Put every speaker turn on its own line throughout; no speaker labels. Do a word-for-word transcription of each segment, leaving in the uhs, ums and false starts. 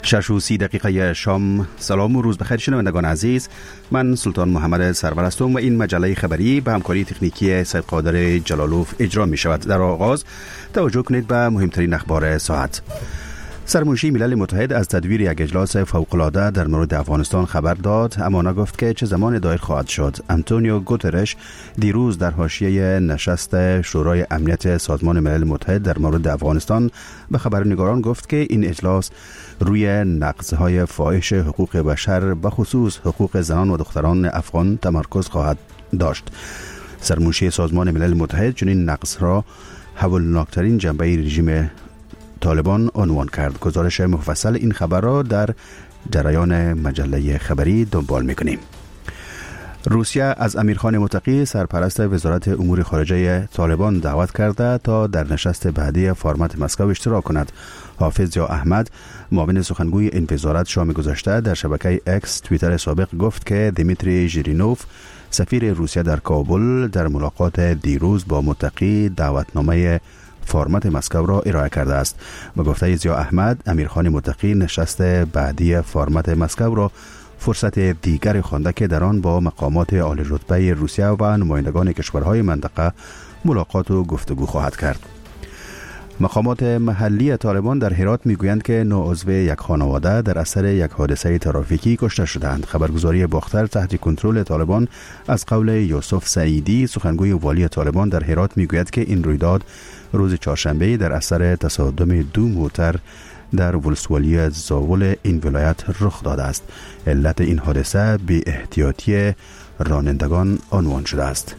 شش و سی دقیقه شام. سلام و روز بخیر شنوندگان عزیز، من سلطان محمد سرور هستم و این مجله خبری به همکاری تکنیکی سید قادر جلالوف اجرا می شود. در آغاز توجه کنید به مهمترین اخبار ساعت. سرمنشی ملل متحد از تدویر یک اجلاس فوق‌العاده در مورد افغانستان خبر داد، اما نگفت که چه زمان دایر خواهد شد. آنتونیو گوترش دیروز در حاشیه نشست شورای امنیت سازمان ملل متحد در مورد افغانستان به خبرنگاران گفت که این اجلاس روی نقض‌های فاحش حقوق بشر به خصوص حقوق زنان و دختران افغان تمرکز خواهد داشت. سرمنشی سازمان ملل متحد چنین نقض را هولناکترین جنبه رژیم طالبان عنوان کرد. گزارش مفصل این خبر را در جریان مجله خبری دنبال می‌کنیم. روسیه از امیرخان متقی سرپرست وزارت امور خارجه طالبان دعوت کرده تا در نشست بعدی فرمت مسکو اشتراک کند. حافظ یا احمد، معاون سخنگوی این وزارت، شام گذشته در شبکه اکس توییتر سابق گفت که دیمیتری ژیرینوف سفیر روسیه در کابل در ملاقات دیروز با متقی دعوتنامه فرمت مسکو را ارائه کرده است. با گفته ضیا احمد، امیرخان متقی نشست بعدی فرمت مسکو را فرصت دیگر خوانده که در آن با مقامات عالی رتبه روسیه و نمایندگان کشورهای منطقه ملاقات و گفتگو خواهد کرد. مقامات محلی طالبان در هرات میگویند که نو عضو یک خانواده در اثر یک حادثه ترافیکی کشته شدند. خبرگزاری باختر تحت کنترل طالبان از قول یوسف سعیدی، سخنگوی والی طالبان در هرات، میگوید که این رویداد روز چهارشنبه در اثر تصادم دو موتر در ولسوالی زاول این ولایت رخ داده است. علت این حادثه بی احتیاطی رانندگان عنوان شده است.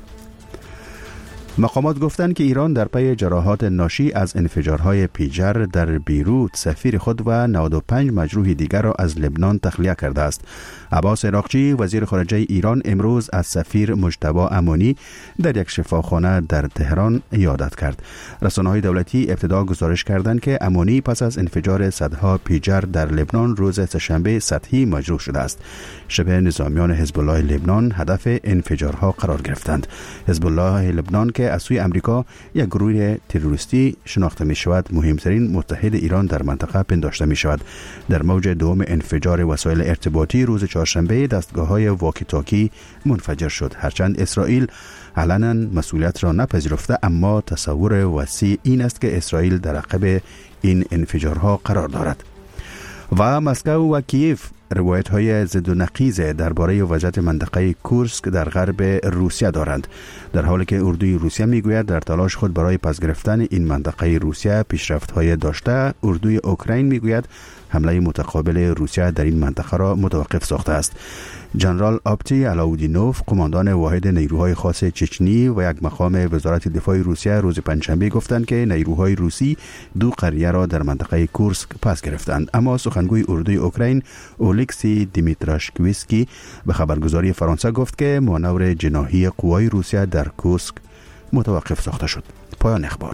مقامات گفتند که ایران در پی جراحات ناشی از انفجارهای پیجر در بیروت سفیر خود و نود و پنج مجروح دیگر را از لبنان تخلیه کرده است. عباس عراقچی، وزیر خارجه ایران، امروز از سفیر مجتبی امانی در یک شفاخانه در تهران یادت کرد. رسانه‌های دولتی ابتدا گزارش کردند که امانی پس از انفجار صدها پیجر در لبنان روز سه‌شنبه سطحی مجروح شده است. شبه نظامیان حزب الله لبنان هدف انفجارها قرار گرفتند. حزب الله لبنان که از سوی امریکا یک گروه تروریستی شناخته می شود، مهمترین متحد ایران در منطقه پنداشته می شود. در موج دوم انفجار وسایل ارتباطی روز چهارشنبه دستگاه های واکی تاکی منفجر شد. هرچند اسرائیل علنا مسئولیت را نپذیرفته، اما تصور وسیع این است که اسرائیل در عقب این انفجارها قرار دارد. و مسکو و کیف روایت های ضد و نقیض درباره وضعیت منطقه کورسک در غرب روسیه دارند، در حالی که اردوی روسیه میگوید در تلاش خود برای پس گرفتن این منطقه روسیه پیشرفت های داشته. اردوی اوکراین میگوید حمله متقابل روسیه در این منطقه را متوقف ساخته است. جنرال آپتی علاودینوف، قماندان واحد نیروهای خاص چچنی و یک مقام وزارت دفاع روسیه، روز پنجشنبه گفتند که نیروهای روسی دو قریه را در منطقه کورسک پس گرفتند. اما سخنگوی اردوی اوکراین اولکسی دیمیتراشکویسکی به خبرگزاری فرانسه گفت که مانور جناحی قوای روسیه در کورسک متوقف ساخته شد. پایان اخبار.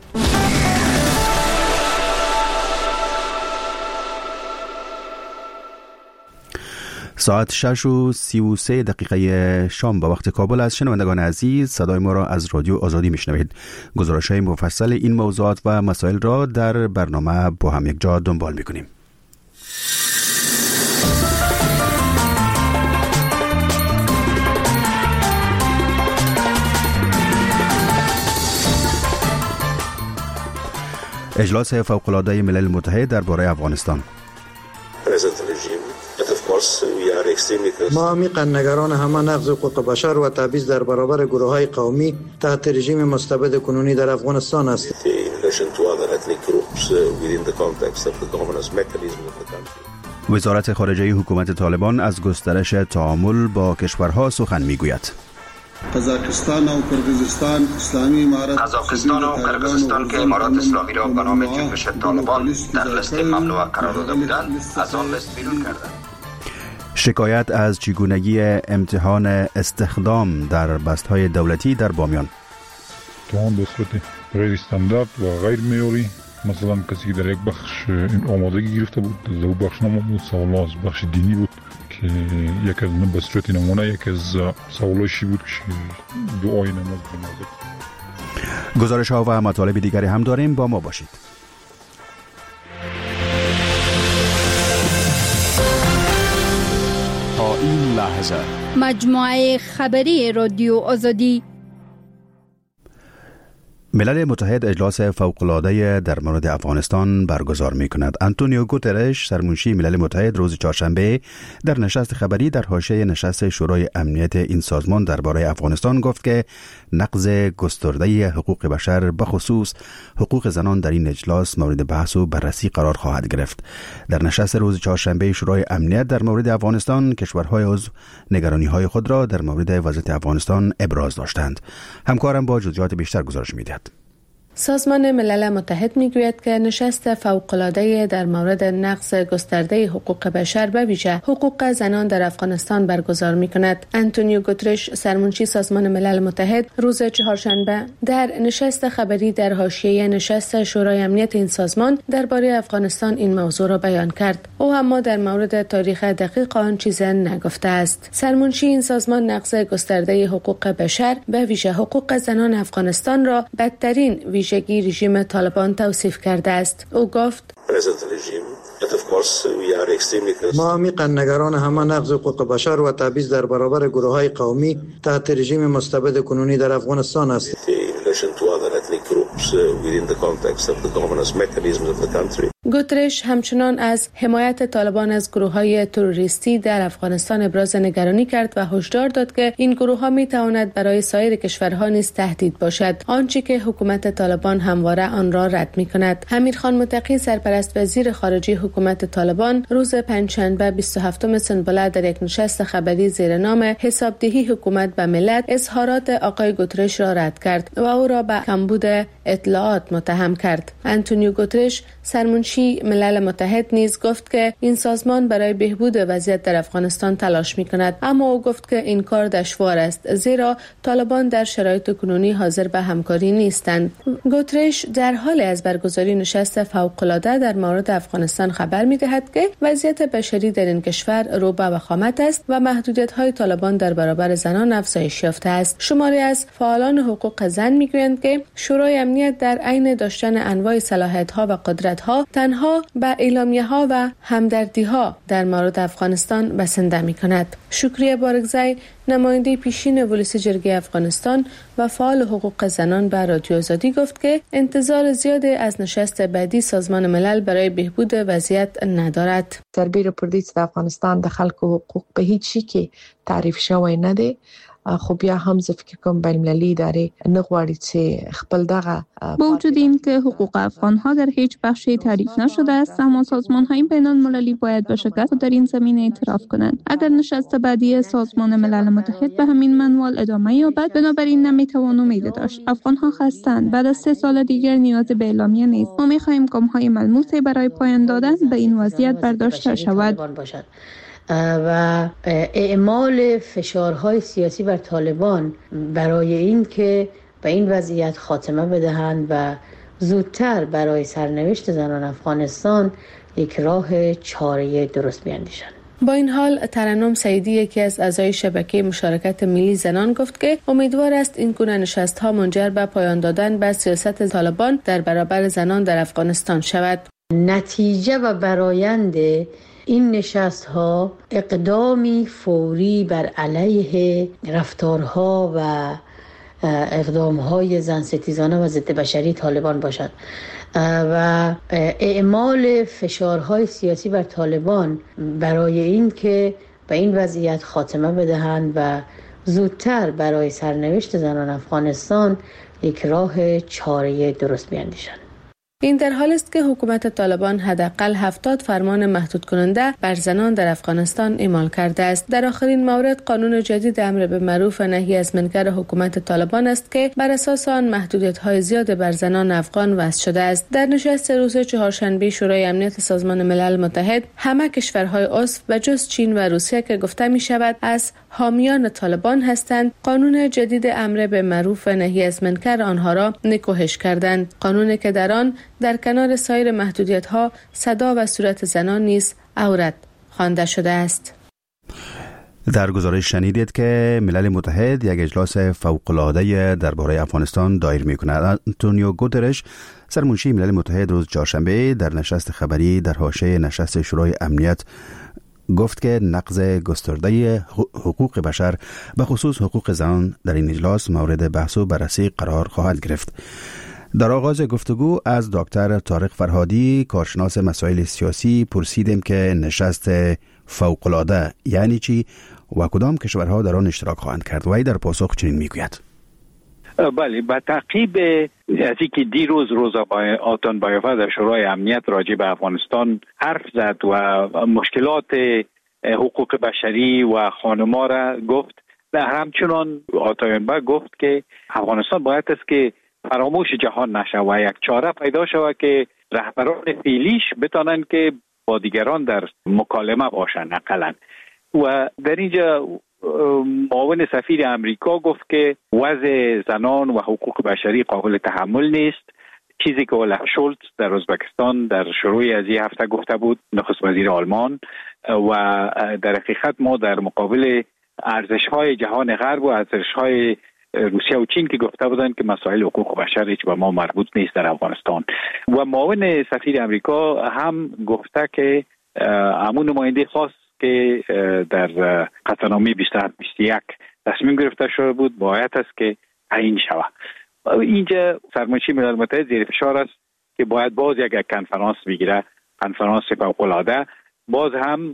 ساعت شش و سی و سه دقیقه شام به وقت کابل است. شنوندگان عزیز، صدای ما را از رادیو آزادی میشنوید. گزارش های مفصل این موضوعات و مسائل را در برنامه با هم یک جا دنبال میکنیم. اجلاس فوق‌العاده ملل متحد درباره افغانستان.
ما عمیقاً نگران همه نقض حقوق بشر و تبعیض در برابر گروه‌های قومی تحت رژیم مستبد کنونی در افغانستان است.
وزارت خارجه حکومت طالبان از گسترش تعامل با کشورها سخن میگوید.
قزاقستان و کرغیزستان اسلامی امارات
قزاقستان و کرغیزستان که امارات اسلامی را به نام جنبش طالبان در لیست ممنوعه قرار داده بودند، از آن لیست بیرون کردند.
شکایت از چگونگی امتحان استخدام در بست‌های دولتی در بامیان.
امتحان به صورت غیر استاندارد و غیر معیاری، مثلا کسی در یک بخش این آمادگی گرفته بود، در او بخش نمود، سوالات از بخش دینی بود که یک از به صورت نمونه یک از سوالاشی بود که دعای نماز جنازه.
گزارش ها و مطالب دیگری هم داریم، با ما باشید.
این لحظه
مجموعه خبری رادیو آزادی.
ملل متحد اجلاس فوق‌العاده در مورد افغانستان برگزار می کند. آنتونیو گوترش سرمنشی ملل متحد روز چهارشنبه در نشست خبری در حاشیه نشست شورای امنیت این سازمان درباره افغانستان گفت که نقض گسترده حقوق بشر بخصوص حقوق زنان در این اجلاس مورد بحث و بررسی قرار خواهد گرفت. در نشست روز چهارشنبه شورای امنیت در مورد افغانستان کشورهای عضو نگرانی‌های خود را در مورد وضعیت افغانستان ابراز داشتند. همکارم با جزئیات بیشتر گزارش می‌دهد.
سازمان ملل متحد میگوید که نشست فوق‌العاده در مورد نقض گسترده حقوق بشر به ویژه حقوق زنان در افغانستان برگزار میکند. آنتونیو گوترش سرمنشی سازمان ملل متحد روز چهارشنبه در نشست خبری در حاشیه نشست شورای امنیت این سازمان درباره افغانستان این موضوع را بیان کرد. او اما در مورد تاریخ دقیق آن چیزی نگفته است. سرمنشی این سازمان نقض گسترده حقوق بشر به ویژه حقوق زنان افغانستان را بدترین ویژگی رژیم طالبان توصیف کرده است. او گفت
ما عمیقاً نگران همه نقض حقوق بشر و تبعیض در برابر گروه‌های قومی تحت رژیم مستبد کنونی در افغانستان هستیم.
گوترش همچنان از حمایت طالبان از گروه‌های تروریستی در افغانستان ابراز نگرانی کرد و هشدار داد که این گروه‌ها می‌تواند برای سایر کشورها نیز تهدید باشد، آنچه که حکومت طالبان همواره آن را رد می‌کند. امیرخان متقی سرپرست وزیر خارجه حکومت طالبان روز پنجشنبه بیست و هفتم سنبله در یک نشست خبری زیر نام حسابدهی حکومت به ملت اظهارات آقای گوترش را رد کرد و او را به کمبود اطلاعات متهم کرد. آنتونیو گوترش سرمنشی ملل متحد نیز گفت که این سازمان برای بهبود وضعیت در افغانستان تلاش می‌کند، اما او گفت که این کار دشوار است زیرا طالبان در شرایط کنونی حاضر به همکاری نیستند. گوترش در حال از برگزاری نشست فوق‌العاده در مورد افغانستان خبر می‌دهد که وضعیت بشری در این کشور رو به وخامت است و محدودیت‌های طالبان در برابر زنان افزایش یافته است. شماری از فعالان حقوق زن می‌گویند که شورای امنیت در عین داشتن انواع صلاحیت‌ها و قدرت‌ها تنها به اعلامیه‌ها و همدردی‌ها در مورد افغانستان بسنده می‌کند. شکریه بارگزای نماینده پیشین ولس جرگه افغانستان و فعال حقوق زنان به رادیو آزادی گفت که انتظار زیادی از نشست بعدی سازمان ملل برای بهبود وضعیت ندارد.
تربیر پردیس د افغانستان د خلکو حقوق په هیڅ شي کې تعریف شوی نه دی. خو بیا هم زه فکر کوم بین المللي ادارې نه غواړي چې خپل دغه
با وجود این که حقوق افغان‌ها در هیچ بخشی تعریف نشده است، اما سازمان‌های بین‌المللی باید به شدت در این زمینه اعتراف کنند. اگر نشست بعدی سازمان ملل متحد به همین منوال ادامه یابد، بنابراین نمی‌توان امید داشت. افغان‌ها خستند. بعد از سه سال دیگر نیاز به اعلامیه نیست. ما می‌خواهیم گام‌های ملموسی برای پایان دادن به این وضعیت برداشته شود
و اعمال فشارهای سیاسی بر طالبان برای این که به این وضعیت خاتمه بدهند و زودتر برای سرنوشت زنان افغانستان یک راه چاره درست بیاندیشند.
با این حال ترنم سعیدی یکی از اعضای شبکه مشارکت ملی زنان گفت که امیدوار است این گونه نشست‌ها منجر به پایان دادن به سیاست طالبان در برابر زنان در افغانستان شود.
نتیجه و برآیند این نشست ها اقدامی فوری بر علیه رفتارها و اقدام های زن ستیزانه و ضد بشری طالبان باشد و اعمال فشارهای سیاسی بر طالبان برای این که به این وضعیت خاتمه بدهند و زودتر برای سرنوشت زنان افغانستان یک راه چاره درست بیاندیشند.
این در حالی است که حکومت طالبان حداقل هفتاد فرمان محدود کننده بر زنان در افغانستان اعمال کرده است. در آخرین مورد قانون جدید امر به معروف و نهی از منکر حکومت طالبان است که بر اساس آن محدودیت‌های زیاد بر زنان افغان وضع شده است. در نشست روز چهارشنبه شورای امنیت سازمان ملل متحد همه کشورهای عضو به جز چین و روسیه که گفته می شود از حامیان طالبان هستند، قانون جدید امر به معروف و نهی از منکر آنها را نکوهش کردند. قانونی که در آن در کنار سایر محدودیت‌ها صدا و صورت زنان نیز عورت خوانده شده است.
در گزارش شنیدید که ملل متحد یک اجلاس فوق‌العاده درباره افغانستان دایر می‌کند. آنتونیو گوترش سرمنشی ملل متحد روز چهارشنبه در نشست خبری در حاشیه نشست شورای امنیت گفت که نقض گسترده حقوق بشر به خصوص حقوق زنان در این اجلاس مورد بحث و بررسی قرار خواهد گرفت. در آغاز گفتگو از دکتر طارق فرهادی کارشناس مسائل سیاسی پرسیدیم که نشست فوق‌العاده یعنی چی و کدام کشورها در آن اشتراک خواهند کرد. و ای در پاسخ چنین میگوید:
بله، با تعقیب از اینکه دیروز روزا آتان بایوفا در شورای امنیت راجع به افغانستان حرف زد و مشکلات حقوق بشری و خانما را گفت، در همچنان آتان با گفت که افغانستان باید است که فراموش جهان نشه و یک چاره پیدا شود که رهبران فعلیش بتانند که با دیگران در مکالمه باشند اقلا. و در اینجا معاون سفیر امریکا گفت که وضع زنان و حقوق بشری قابل تحمل نیست، چیزی که اولف شولتز در ازبکستان در شروع از این هفته گفته بود، نخست وزیر آلمان. و در حقیقت ما در مقابل ارزش‌های جهان غرب و ارزش‌های روسیه و چین که گفته بودند که مسائل حقوق بشر هیچ به ما مربوط نیست در افغانستان. و معاون سفیر امریکا هم گفته که همون نماینده خاص که در قطعنامه بیست و هفت بیست و یک تصمیم گرفته شده بود باید است که تعیین شود. اینجا سرمایه‌گذاری ملل متحد زیر فشار است که باید باز یک کنفرانس بگیره، کنفرانس فوق‌العاده. باز هم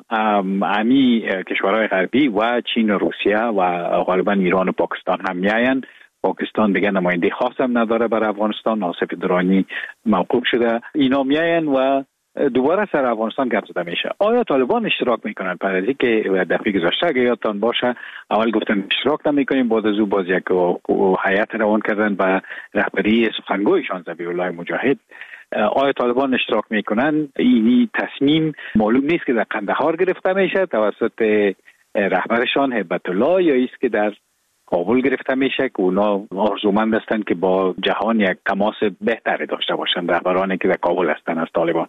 امی کشورهای غربی و چین و روسیه و غالبا ایران و پاکستان هم میایند. پاکستان دیگه نماینده خاص هم نداره برای افغانستان، ناصف درانی موقوف شده. اینا میایند و دوباره سر افغانستان گپ زده میشه. آیا طالبان اشتراک میکنن؟ پرازی که دفعه گذشته اگه یادتان باشه اول گفتن اشتراک نمیکنیم، بعد از او باز یک هیئت روان کردن به رهبری سخنگویشان ذبیح الله مجاهد. آیا طالبان اشتراک میکنن؟ این تصمیم معلوم نیست که در قندهار گرفته میشه توسط رهبرشان هیبت الله یا است که در کابل گرفته میشه که اونا آرزومند هستند که با جهان یک تماس بهتری داشته باشند، رهبرانی که در کابل هستند از طالبان.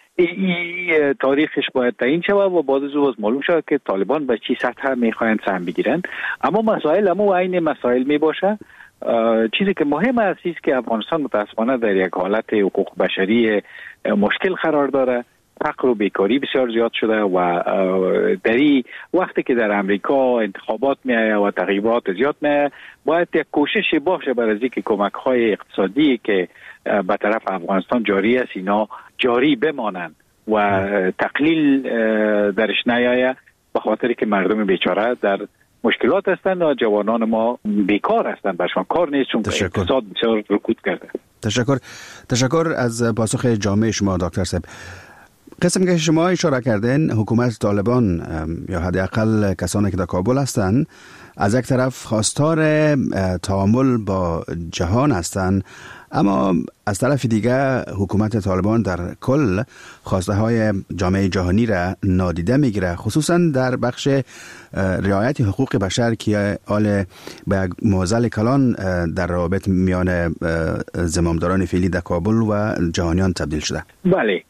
این تاریخش باید تعیین شود و بعد از او معلوم شود که طالبان به چی سطح میخواهند سهم بگیرن. اما مسائل اما عین مسائل میباشه. چیزی که مهم است است که افغانستان متاسفانه در یک حالت حقوق بشری مشکل قرار داره. فقر و بیکاری بسیار زیاد شده و در این وقتی که در امریکا انتخابات میایه و تغییرات زیاد میایه باید یک کوشش باشه برای اینکه کمک‌های اقتصادی که به طرف افغانستان جاری است اینا جاری بمانند و تقلیل درش نیایه، به خاطر که مردم بیچاره در مشکلات هستند و جوانان ما بیکار هستند، برشان کار نیست چون اقتصاد بسیار رکود کرده.
تشکر تشکر از پاسخ جامع شما دکتر صاحب. قسم که شما اشاره کردین حکومت طالبان یا حداقل کسانی که در کابل هستند از یک طرف خواستار تعامل با جهان هستند، اما از طرف دیگه حکومت طالبان در کل خواسته های جامعه جهانی را نادیده میگیره، خصوصا در بخش رعایت حقوق بشر که حال به معضل کلان در روابط میان زمامداران فعلی در کابل و جهانیان تبدیل شده.
بله،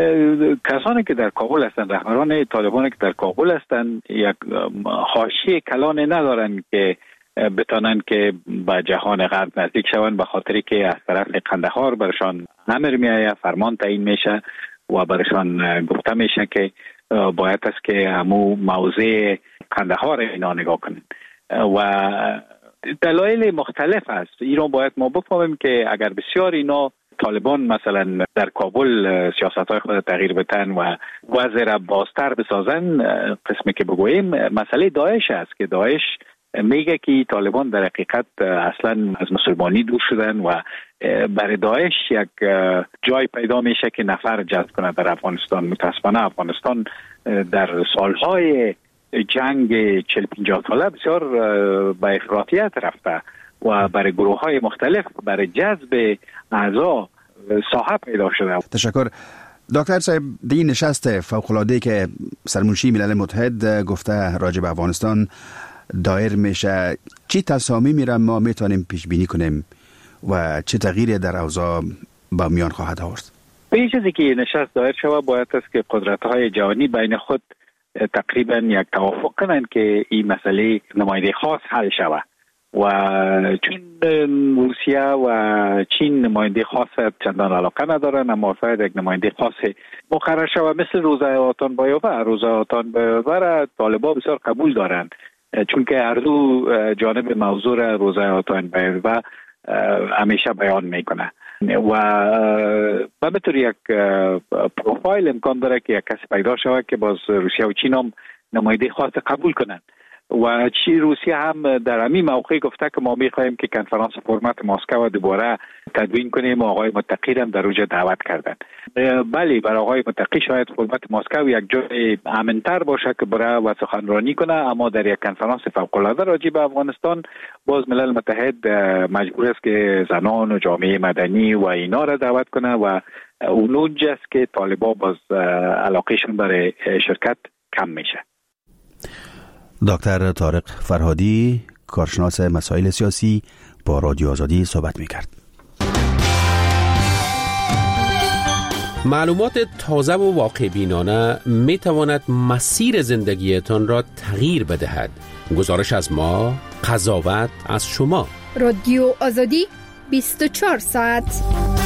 کسانی که در کابل هستند، رهبران طالبان که در کابل هستند، یک حاشیه کلان ندارند که بتانند که به جهان غرب نزدیک شوند، به خاطری که از طرف قندهار برشان امر میآید، فرمان تعیین میشه و برشان گفته میشه که باید است که همو موضع قندهار اینا نگاه کنند و دلایل مختلف است. ایران باید ما بفهمیم که اگر بسیار اینا طالبان مثلا در کابل سیاست‌های خود تغییر بدن و وضع را بازتر بسازن، قسمی که بگوییم مسئله داعش است که داعش میگه که طالبان در حقیقت اصلا از مسلمانی دور شدن و برای داعش یک جای پیدا میشه که نفر جذب کنه در افغانستان. متاسفانه افغانستان در سالهای جنگ چهل پنجاه ساله بسیار به افراطیت رفته و برای گروه های مختلف برای جذب اعضا ساحه پیدا شده.
تشکر دکتر صاحب. دی نشست فوق‌العاده که سرمنشی ملل متحد گفته راجع به افغانستان دایر میشه، چی تصامیمی را ما میتونیم پیش بینی کنیم و چه تغییری در اوضاع با میان خواهد آورد؟
به این چیزی که نشست دایر شود باید است که قدرت‌های جهانی بین خود تقریبا یک توافق کنند که این مسئله نماینده خاص حل شود و چون روسیه و چین نماینده خاص چندان علاقه ندارن، اما شاید یک نماینده خاص مقرر شود مثل روزه آتان بایوه. روزه آتان بایوه را طالبان بسیار قبول دارن، چون که هر دو جانب موضوع روزه آتان بایوه همیشه بیان میکنه و به طور یک پروفایل امکان داره که یک کسی پیدا شود که باز روسیه و چین هم نماینده خاص قبول کنند. و چی روسیه هم در همین موقع گفته که ما میخواهیم که کنفرانس فرمت مسکو دوباره تدوین کنیم و آقای متقی هم در اونجا دعوت کردن. بله، برای آقای متقی شاید فرمت مسکو یک جای امن‌تر باشه که برای و سخنرانی کنه، اما در یک کنفرانس فوق‌العاده راجع به افغانستان باز ملل متحد مجبور است که زنان و جامعه مدنی و اینا را دعوت کنه و اونجاست که طالبان باز علاقهشون برای شرکت کم میشه.
دکتر طارق فرهادی، کارشناس مسائل سیاسی، با رادیو آزادی صحبت می‌کرد.
معلومات تازه و واقع بینانه می تواند مسیر زندگیتان را تغییر بدهد. گزارش از ما، قضاوت از شما.
رادیو آزادی بیست و چهار ساعت.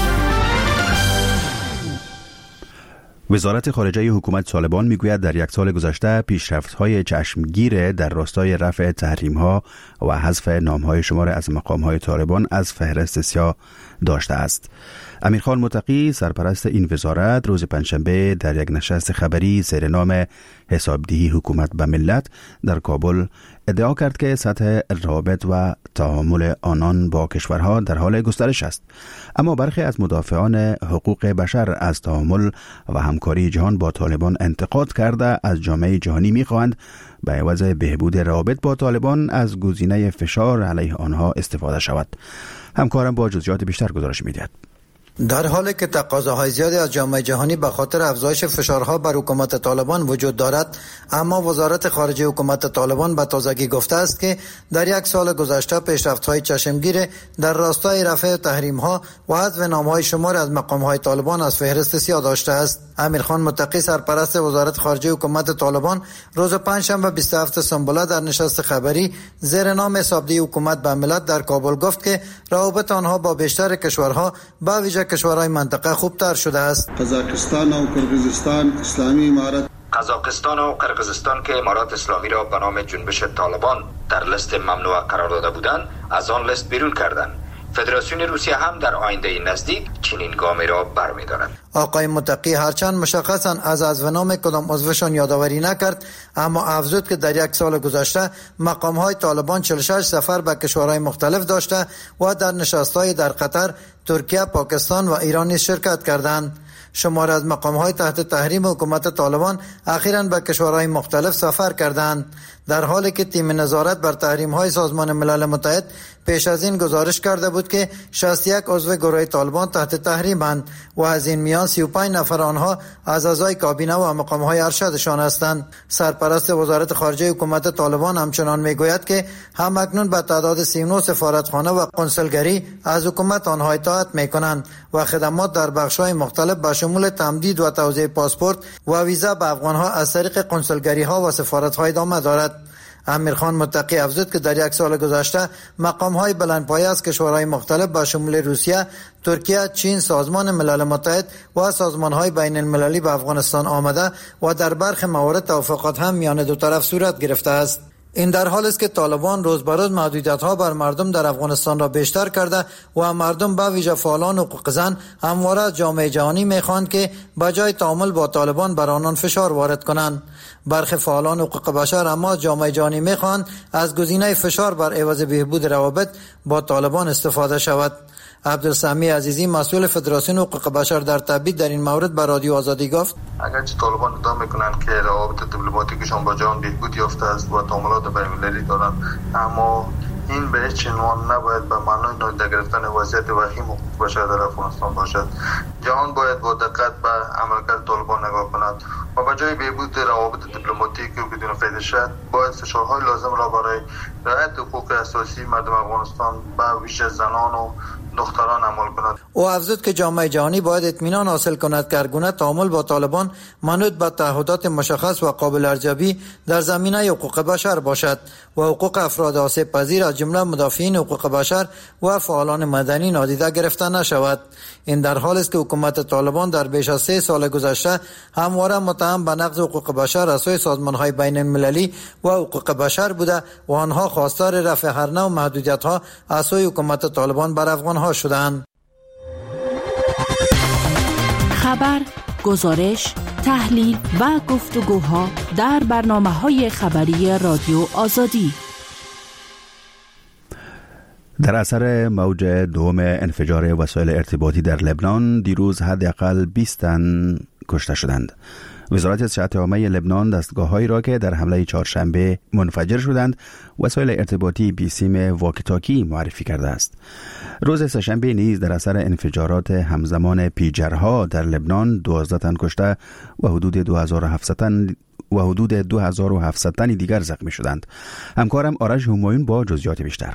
وزارت خارجه حکومت طالبان میگوید در یک سال گذشته پیشرفت‌های چشمگیر در راستای رفع تحریم‌ها و حذف نام‌های شمار از مقام‌های طالبان از فهرست سیاه داشته است. امیرخان متقی، سرپرست این وزارت، روز پنجشنبه در یک نشست خبری زیر نام حسابدهی حکومت به ملت در کابل ادعا کرد که سطح روابط و تعامل آنان با کشورها در حال گسترش است. اما برخی از مدافعان حقوق بشر از تعامل و همکاری جهان با طالبان انتقاد کرده از جامعه جهانی می‌خواهند به عوض بهبود روابط با طالبان از گزینه فشار علیه آنها استفاده شود. همکارم با جزئیات بیشتر گزارش می‌دهد.
در حالی که تقاضاهای زیادی از جامعه جهانی به خاطر افزایش فشارها بر حکومت طالبان وجود دارد، اما وزارت خارجه حکومت طالبان به تازگی گفته است که در یک سال گذشته پیشرفت‌های چشمگیر در راستای رفع تحریم‌ها و حذف نام‌های شمار از مقام‌های طالبان از فهرست سیاه داشته است. امیرخان متقی، سرپرست وزارت خارجه حکومت طالبان، روز پنجشنبه بیست و هفتم سنبله در نشست خبری زیر نام حسابدهی حکومت به ملت در کابل گفت که روابط آنها با بیشتر کشورها به ویژه کشورهای منطقه خوبتر شده است.
قزاقستان و کرغیزستان اسلامی امارت
قزاقستان و قرقیزستان که امارات اسلامی را به نام جنبش طالبان در لیست ممنوعه قرار داده بودند، از آن لیست بیرون کردند. فدراسیون روسیه هم در آینده نزدیک چنین گامی را برمی‌دارد.
آقای متقی هرچند مشخصاً از حذف نام کدام عضوشان یادآوری نکرد، اما افزود که در یک سال گذشته مقام‌های طالبان چهل و شش سفر به کشورهای مختلف داشته و در نشست‌های در قطر، ترکیه، پاکستان و ایران نیز شرکت کردند. شمار از مقام‌های تحت تحریم حکومت طالبان اخیراً به کشورهای مختلف سفر کردند، در حالی که تیم نظارت بر تحریم‌های سازمان ملل متحد پیش از این گزارش کرده بود که شصت و یک عضو گروه طالبان تحت تحریم‌اند و از این میان سی و پنج نفر آنها از اعضای کابینه و مقام‌های ارشدشان هستند. سرپرست وزارت خارجه حکومت طالبان همچنان میگوید که همکنون به تعداد سی و نه سفارتخانه و قنصلگری از حکومت آنها اطاعت می‌کنند و خدمات در بخش‌های مختلف به شمول تمدید و توزیع پاسپورت و ویزا به افغان‌ها از طریق قنصلگری‌ها و سفارت‌ها ادامه دارد. امیرخان متقی افزود که در یک سال گذشته مقام‌های بلندپایه از کشورهای مختلف به شمول روسیه، ترکیه، چین، سازمان ملل متحد و سازمان‌های بین المللی به افغانستان آمده و در برخی موارد توافقات هم میان دو طرف صورت گرفته است. این در حالی است که طالبان روز به روز محدودیت‌ها بر مردم در افغانستان را بیشتر کرده و مردم به ویژه فعالان حقوق زن همواره از جامعه جهانی می‌خواهند که بجای تعامل با طالبان بر آنان فشار وارد کنند. برخی فعالان حقوق بشر اما از جامعه جهانی می‌خواهند از گزینه فشار بر عوض بهبود روابط با طالبان استفاده شود. عبدالسمی عزیزی، مسئول فدراسیون حقوق بشر در تبعید، در این مورد به رادیو آزادی گفت:
اگرچه طالبان ادعا میکنند که روابط دیپلماتیکشان با جهان بهبود یافته است و تعاملات بین‌المللی دارند، اما این به هیچ عنوان نباید به معنای نادیده گرفتن وضعیت وخیم حقوق بشر در افغانستان باشد. جهان باید با دقت به عملکرد طالبان نگاه کند و به جای بهبود روابط دیپلماتیک و بدون فیض باید فشارهای لازم را برای رعایت حقوق اساسی مردم افغانستان به ویژه زنان و دختران عمل کند.
او افزود که جامعه جهانی باید اطمینان حاصل کند که هرگونه تعامل با طالبان منوط به تعهدات مشخص و قابل ارزیابی در زمینه حقوق بشر باشد و حقوق افراد آسیب پذیر از جمله مدافعین حقوق بشر و فعالان مدنی نادیده گرفته نشود. این در حالی است که حکومت طالبان در بیش از سه سال گذشته همواره متهم به نقض حقوق بشر از سوی سازمان‌های بین المللی و حقوق بشر بوده و آنها خواستار رفع هر نوع محدودیت‌ها از سوی حکومت طالبان بر افغان‌ها شدند.
خبر، گزارش، تحلیل و گفتگوها در برنامه‌های خبری رادیو آزادی.
در اثر موج دوم انفجار وسایل ارتباطی در لبنان دیروز حداقل بیست تن کشته شدند. وزارت صحت عامه لبنان دستگاه‌هایی را که در حمله چهارشنبه منفجر شدند وسایل ارتباطی بیسیم واکی‌تاکی معرفی کرده است. روز سه‌شنبه نیز در اثر انفجارات همزمان پیجرها در لبنان دوازده تن کشته و حدود دو هزار و هفتصد تن و حدود دو هزار و هفتصد تن دیگر زخمی شدند. همکارم آرش همایون با جزئیات بیشتر.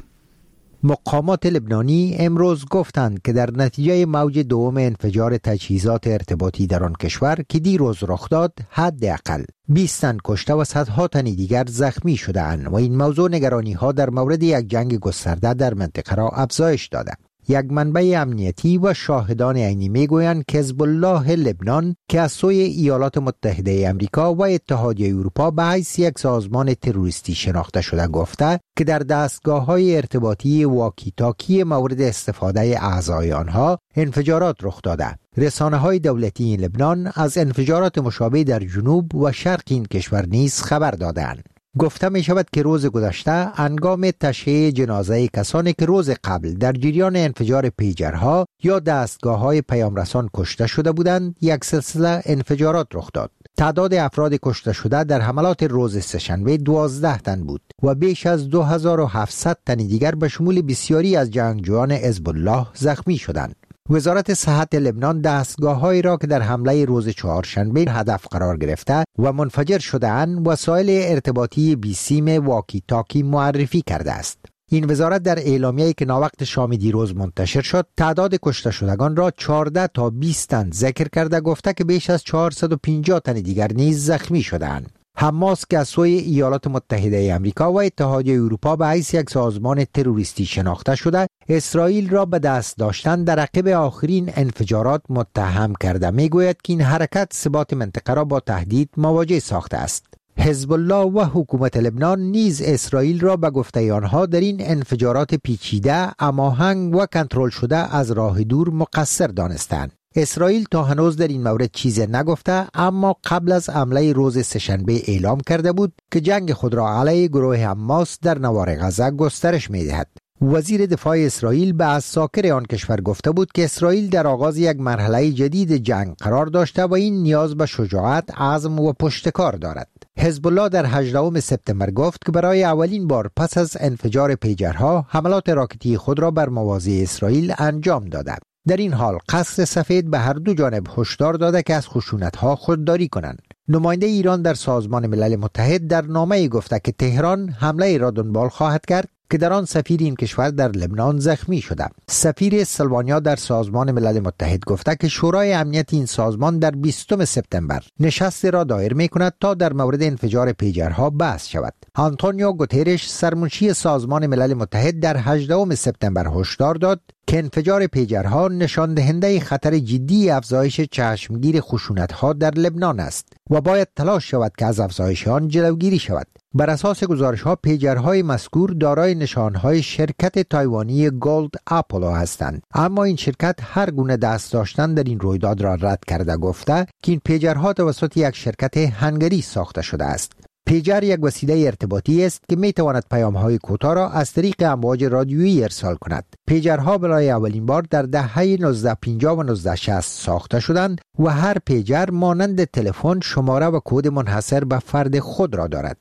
مقامات لبنانی امروز گفتند که در نتیجه موج دوم انفجار تجهیزات ارتباطی در آن کشور که دیروز رخ داد حداقل بیست تن کشته و صدها تن دیگر زخمی شده‌اند و این موضوع نگرانی ها در مورد یک جنگ گسترده در منطقه را افزایش داده. یک منبع امنیتی و شاهدان عینی میگویند که حزب الله لبنان که از سوی ایالات متحده آمریکا و اتحادیه اروپا به حیث یک سازمان تروریستی شناخته شده گفته که در دستگاه‌های ارتباطی واکی تاکی مورد استفاده اعضای آنها انفجارات رخ داده. رسانه‌های دولتی لبنان از انفجارات مشابه در جنوب و شرق این کشور نیز خبر دادند. گفته می شود که روز گذشته هنگام تشییع جنازه کسانی که روز قبل در جریان انفجار پیجرها یا دستگاه‌های پیامرسان کشته شده بودند یک سلسله انفجارات رخ داد. تعداد افراد کشته شده در حملات روز سه‌شنبه دوازده تن بود و بیش از دو هزار و هفتصد تن دیگر به شمول بسیاری از جنگجویان حزب الله زخمی شدند. وزارت صحت لبنان دستگاه‌هایی را که در حمله روز چهارشنبه هدف قرار گرفته و منفجر شده‌اند وسایل ارتباطی بیسیم واکی تاکی معرفی کرده است. این وزارت در اعلامیه‌ای که ناوقت شام دیروز منتشر شد تعداد کشته شدگان را چهارده تا بیست تن ذکر کرده گفته که بیش از چهارصد و پنجاه تن دیگر نیز زخمی شده‌اند. حماس که از سوی ایالات متحده آمریکا و اتحادیه اروپا به حیث یک سازمان تروریستی شناخته شده اسرائیل را به دست داشتن در عقب آخرین انفجارات متهم کرده میگوید که این حرکت ثبات منطقه را با تهدید مواجه ساخته است. حزب الله و حکومت لبنان نیز اسرائیل را به گفته آنها در این انفجارات پیچیده، هماهنگ و کنترل شده از راه دور مقصر دانستند. اسرائیل تا هنوز در این مورد چیزی نگفته، اما قبل از حمله روز سه‌شنبه اعلام کرده بود که جنگ خود را علیه گروه حماس در نوار غزه گسترش می‌دهد. وزیر دفاع اسرائیل به عساکر آن کشور گفته بود که اسرائیل در آغاز یک مرحله جدید جنگ قرار داشته و این نیاز به شجاعت، عزم و پشتکار دارد. حزب الله در هجدهم سپتامبر گفت که برای اولین بار پس از انفجار پیجرها حملات راکتی خود را بر مواضع اسرائیل انجام داده. در این حال قصر سفید به هر دو جانب هشدار داده که از خشونت‌ها خودداری کنند. نماینده ایران در سازمان ملل متحد در نامه‌ای گفته که تهران حمله را دنبال خواهد کرد که در آن سفیر این کشور در لبنان زخمی شده. سفیر اسلوانیا در سازمان ملل متحد گفته که شورای امنیت این سازمان در بیستم سپتامبر نشستی را دایر می‌کند تا در مورد انفجار پیجرها بحث شود. آنتونیو گوترش سرمنشی سازمان ملل متحد در هجدهم سپتامبر هشدار داد که انفجار پیجرها نشان دهنده خطر جدی افزایش چشمگیر خشونت‌ها در لبنان است و باید تلاش شود که از افزایش آن جلوگیری شود. بر اساس گزارش‌ها پیجرهای مذکور دارای نشانهای شرکت تایوانی گولد اپولو هستند، اما این شرکت هر گونه دست داشتن در این رویداد را رد کرده گفته که این پیجرها توسط یک شرکت هنگری ساخته شده است. پیجر یک وسیله ارتباطی است که می تواند پیام‌های کوتاه را از طریق امواج رادیویی ارسال کند. پیجرها برای اولین بار در دهه نوزده پنجاه و نوزده شصت ساخته شدند و هر پیجر مانند تلفن شماره و کد منحصر به فرد خود را دارد.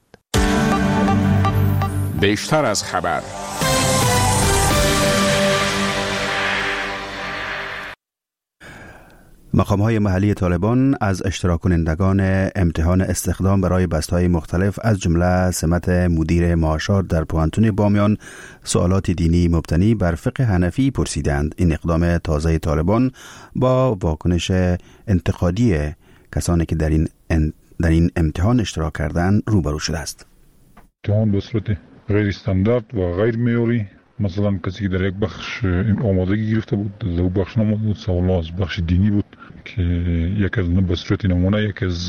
بیشتر از خبر.
مقام‌های محلی طالبان از اشتراک کنندگان امتحان استخدام برای بسته‌های مختلف از جمله سمت مدیر معاشات در پوانتون بامیان سوالات دینی مبتنی بر فقه حنفی پرسیدند. این اقدام تازه طالبان با واکنش انتقادی کسانی که در این در این امتحان اشتراک کردند روبرو شده است.
امتحان به صورت غیر استاندارد و غیر معیاری، مثلا کسی که در یک بخش آمادگی گرفته بود در او بخش نمود بود، سوالات از بخش دینی بود که یک از به صورت نمونه یک از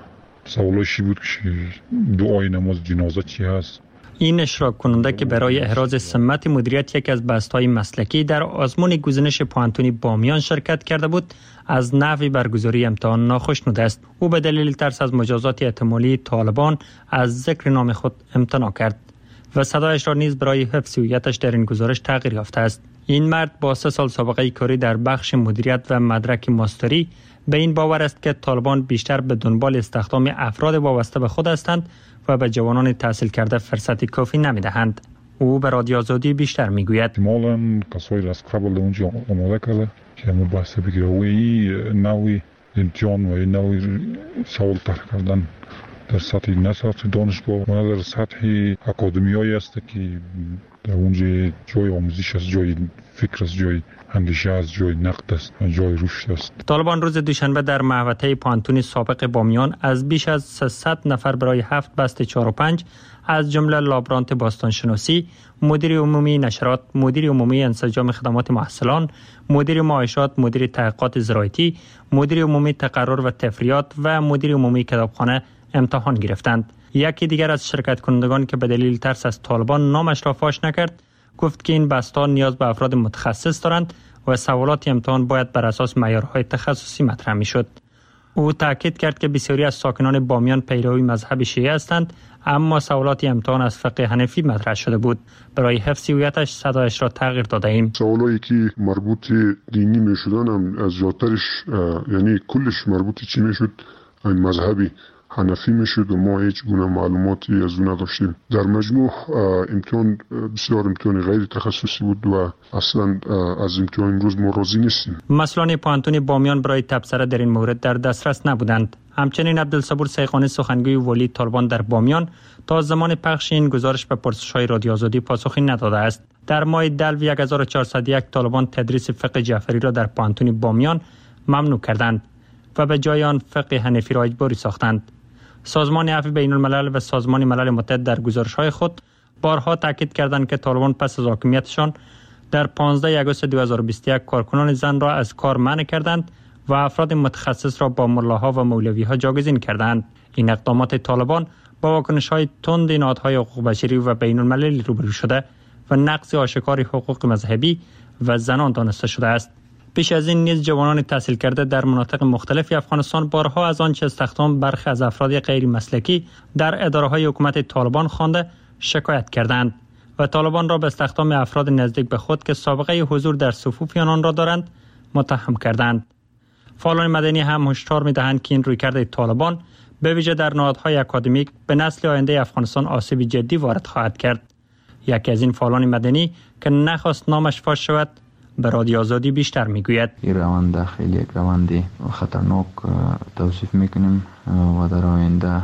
سوالاشی بود که دعای نماز جنازه چی هست.
این اشتراک کننده که برای احراز سمت مدیریت یک از بسته‌های مسلکی در آزمون گزینش پوانتونی بامیان شرکت کرده بود، از نحوی برگزاری امتحان ناخوشنود است. او به دلیل ترس از مجازات احتمالی طالبان از ذکر نام خود امتناع کرد و صدایش را نیز برای حفظ هویتش در این گزارش تغییر یافته است. این مرد با سه سال سابقه کاری در بخش مدیریت و مدرک ماستری به این باور است که طالبان بیشتر به دنبال استخدام افراد وابسته به خود هستند و به جوانان تحصیل کرده فرصتی کافی نمیدهند. او به رادیو آزادی بیشتر میگوید
احتمالاً کسایی از قبل اونجا آماده کرده که ما بحث بگیره و این نوعی امتحان و این نوعی سوال طرح کردن در سطح نه سطح دانشگاه و در سطح اکادمیایی است که در اونجا جای آموزش است، جای فکر است، جای اندیشه است، جای نقد است، جای رشد است.
طالبان روز دوشنبه در محوطه پوانتون سابق بامیان از بیش از سیصد نفر برای هفت بست چهار و پنج از جمله لابرانت باستانشناسی، مدیر عمومی نشرات، مدیر عمومی انسجام خدمات محصلان، مدیر معاشات، مدیر تحقیقات زراعتی، مدیر عمومی تقرر و تفریات و مدیر عمومی کتابخانه امتحان گرفتند. یکی دیگر از شرکت کنندگان که به دلیل ترس از طالبان نامش را فاش نکرد، گفت که این بسته‌ها نیاز به افراد متخصص دارند و سوالات امتحان باید بر اساس معیارهای تخصصی مطرح می‌شد. او تاکید کرد که بسیاری از ساکنان بامیان پیروی مذهب شیعه هستند، اما سوالات امتحان از فقه حنفی مطرح شده بود. برای حفظ هویتش صدایش را تغییر داده ایم.
سوالایی که مربوط دینی می‌شدن هم از جاترش یعنی کلش مربوط چی می‌شد؟ این مذهبی حنفی میشد و ما هیچ گونه معلوماتی از اون نداشتیم. در مجموع امتحان بسیار امتحان غیر تخصصی بود و اصلا از امتحان امروز ما راضی نیستیم.
مسئولان پوانتون بامیان برای تبصره در این مورد در دسترس نبودند. همچنین عبدالصبور سیخانی سخنگوی ولی طالبان در بامیان تا زمان پخش این گزارش به پرسش‌های رادیو آزادی پاسخی نداده است. در ماه دلو هزار و چهارصد و یک طالبان تدریس فقه جعفری را در پوانتون بامیان ممنوع کردند و به جای آن فقه حنفی را اجباری ساختند. سازمان عفو بین الملل و سازمان ملل متحد در گزارش‌های خود بارها تاکید کردند که طالبان پس از حاکمیتشان در پانزده آگوست دو هزار و بیست و یک کارکنان زن را از کار منع کردند و افراد متخصص را با ملاها و مولوی‌ها جاگزین کردند. این اقدامات طالبان با واکنش‌های تند نهادهای حقوق بشری و بین المللی روبرو شده و نقض آشکار حقوق مذهبی و زنان دانسته شده است. پیش از این نیز جوانان تحصیل کرده در مناطق مختلف افغانستان بارها از آنچه استخدام برخی از افراد غیر مسلکی در اداره‌های حکومت طالبان خوانده شکایت کردند و طالبان را به استخدام افراد نزدیک به خود که سابقه حضور در صفوف آنان را دارند متهم کردند. فعالان مدنی هم هشدار می‌دهند که این رویکرد طالبان به ویژه در نهادهای اکادمیک به نسل آینده افغانستان آسیب جدی وارد خواهد کرد. یکی از این فعالان مدنی که نخواست نامش فاش شود به رادیو آزادی بیشتر میگوید.
این روند خیلی یک روند خطرناک توصیف میکنیم و در آینده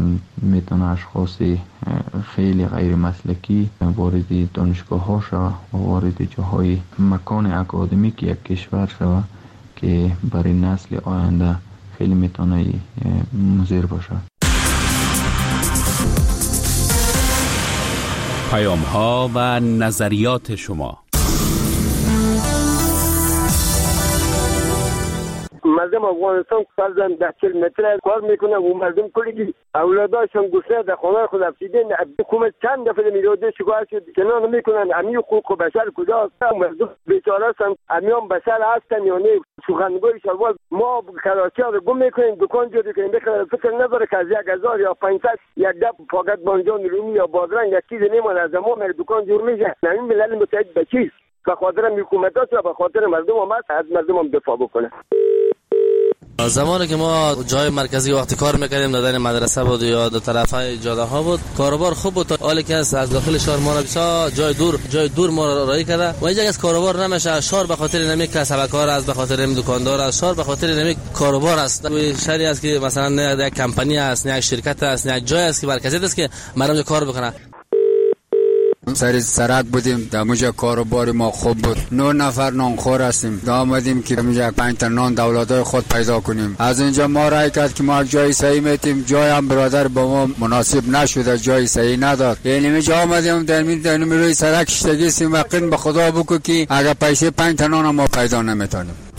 میتونه اشخاصی خیلی غیر مسلکی وارد دانشگاه ها شود و وارد جاهای مکان اکادمیک یک کشور شود که برای نسل آینده خیلی میتونه مضر باشه.
پیام ها و نظریات شما.
مردم افغانستان فرضاً ده چهل متر کار میکنه و مردم کلی اولاداشون گسله در خانه خود افسیدن. حکومت چند دفعه میراده شکایت شد که نه نمیکنن. امی حقوق بشر کجاست؟ مردم بیچاره هستن، امیان بشر هستن یا نه؟ سخنگوی شلوار ما کراچی رو گم میکنیم، دکان جوری کنیم، بخیر فکر نداره که از یک هزار یا پانصد یک دب فقط بانجان رومی یا بادرنگ یک چیز نمیمونه از ما مر دکان جور میشه. همین ملل متحد به چیست؟ به خاطر حکومتات یا به خاطر مردم هم از مردم هم دفاع بکنه.
زمانی که ما جای مرکزی وقتی کار میکردیم دادن مدرسه بود یا دو طرفای جاده ها بود، کاروبار خوب بود، حالی که از داخل شهر ما را جای دور جای دور ما را رای کرده و اینجا از کاروبار نمیشه. شهر به خاطر نمی کسب کار است، به خاطر نمی دکاندار است، شهر به خاطر نمی کاروبار است. شهری است که مثلا نه یک کمپانی است، نه یک شرکت است، نه یک جای است که مرکزی است که مردم کار بکنه.
سر سرک بودیم، در موجه کاروبار ما خوب بود. نه نفر نانخور هستیم، آمدیم که موجه پنج تا نان دولتای خود پیدا کنیم. از اینجا ما رای کرد که ما جای صحیح میتیم، جای هم برادر با ما مناسب نشده، جای صحیح نداد. یعنی اینجا آمدیم در می در روی سرک شتگی سیم وقین به خدا بگو که اگر پیسه پنج تا نان ما پیدا نمیتونیم.